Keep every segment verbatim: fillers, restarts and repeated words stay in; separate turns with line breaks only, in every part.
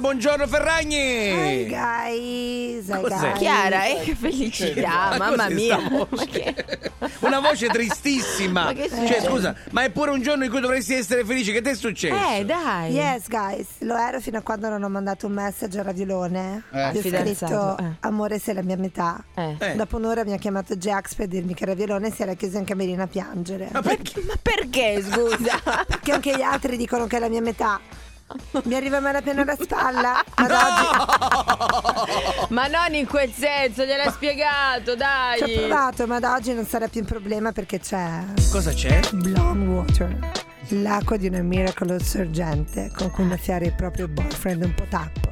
buongiorno Ferragni.
Hi guys, hi
Cos'è?
guys.
Chiara, eh, che felicità,
Ma
mamma
cos'è
mia.
sta voce?
Ma che...
Una voce tristissima.
Ma che
Cioè,
succede?
scusa, ma è pure un giorno in cui dovresti essere felice. Che ti è successo?
Eh, dai.
Yes guys, lo ero fino a quando non ho mandato un messaggio a Raviolone.
Eh.
Gli ho
Fidanzato,
scritto
eh.
amore sei la mia metà.
Eh.
Eh.
Dopo un'ora mi ha chiamato Jax per dirmi che Raviolone si era chiuso in camerino a piangere.
Ma perché?
Ma perché, scusa?
Perché anche gli altri dicono che è la mia metà. Mi arriva malapena alla spalla. Ad oggi
Ma non in quel senso, gliel'hai spiegato, dai.
ci ho provato, ma da oggi non sarà più un problema perché c'è
Cosa c'è?
Blonde Water, l'acqua di una miracle sorgente con cui innaffiare il proprio boyfriend un po' tappo.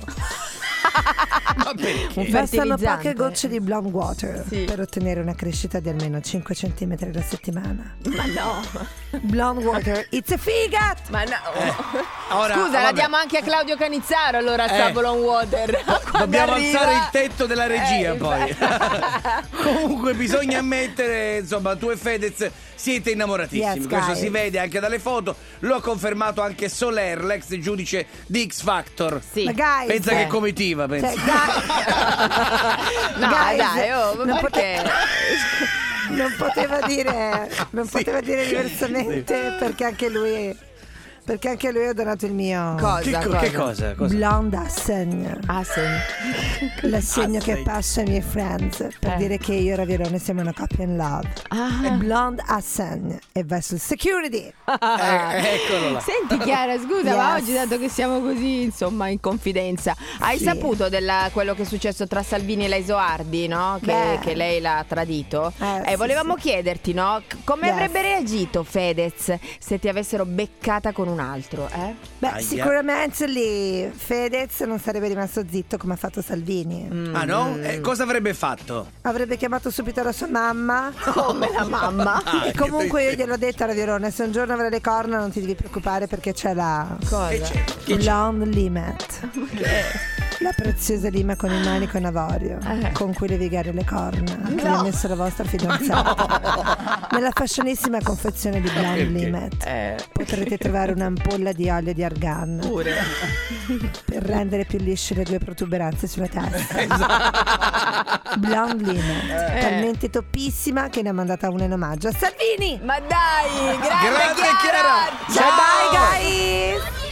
Ma perché?
Un
Bastano
fertilizzante.
poche gocce di blonde water
Sì.
per ottenere una crescita di almeno cinque centimetri alla settimana.
Ma no.
Blonde water, it's a figat!
Ma no.
Ora,
Scusa, la
vabbè.
diamo anche a Claudio Canizzaro allora, sta
Eh.
Blonde Water. Quando
Dobbiamo
arriva-
alzare il tetto della regia
Eh,
poi.
infatti.
Comunque bisogna ammettere, insomma, tu e Fedez siete innamoratissimi.
Yes,
Questo
guys.
si vede anche dalle foto. Lo ha confermato anche Soler, l'ex giudice di X Factor.
Sì.
Ma guys,
Pensa
eh,
che comitiva, pensa.
cioè, guys,
No,
guys,
dai, oh, ma
non
perché?
non poteva dire non
Sì.
poteva dire diversamente perché anche lui perché anche lui ha donato il mio
Cosa?
Che, co- che cosa? Cosa?
blonde assegno,
Ah, sì.
l'assegno che
Assegno.
passo ai miei friends per
Eh.
dire che io e Raviolone siamo una coppia in love.
Ah.
Blonde assegno e vai sul security.
Eh, eccolo là.
Senti Chiara, scusa, ma
Yes.
oggi dato che siamo così, insomma, in confidenza, hai
Sì.
saputo della, quello che è successo tra Salvini e la Isoardi, no? Che,
Beh.
che lei l'ha tradito.
Eh,
e
sì,
volevamo
sì.
chiederti, no? c- Come
Yes.
avrebbe reagito Fedez se ti avessero beccata con un altro, eh?
Beh,
Aia.
sicuramente lì Fedez non sarebbe rimasto zitto come ha fatto Salvini.
Ah no? Eh, cosa avrebbe fatto?
Avrebbe chiamato subito la sua mamma.
Come la mamma?
Ah,
E
che
comunque io
tristezza.
gliel'ho detto a Raviolone, se un giorno avrai le corna non ti devi preoccupare perché c'è la
Cosa?
Che c'è? Che c'è?
Blonde Limet, la preziosa lima con il manico in avorio
Eh.
con cui levigare le corna che vi ha messo la vostra fidanzata. Nella fashionissima confezione di Blonde
Perché?
Limet
Eh,
potrete trovare un'ampolla di olio di argan
pure.
per rendere più lisce le due protuberanze sulla testa. Blonde Limet,
Eh.
talmente toppissima che ne ha mandata una in omaggio a Salvini.
Ma dai, grande,
Grande
Chiara!
Chiara!
Ciao, bye guys!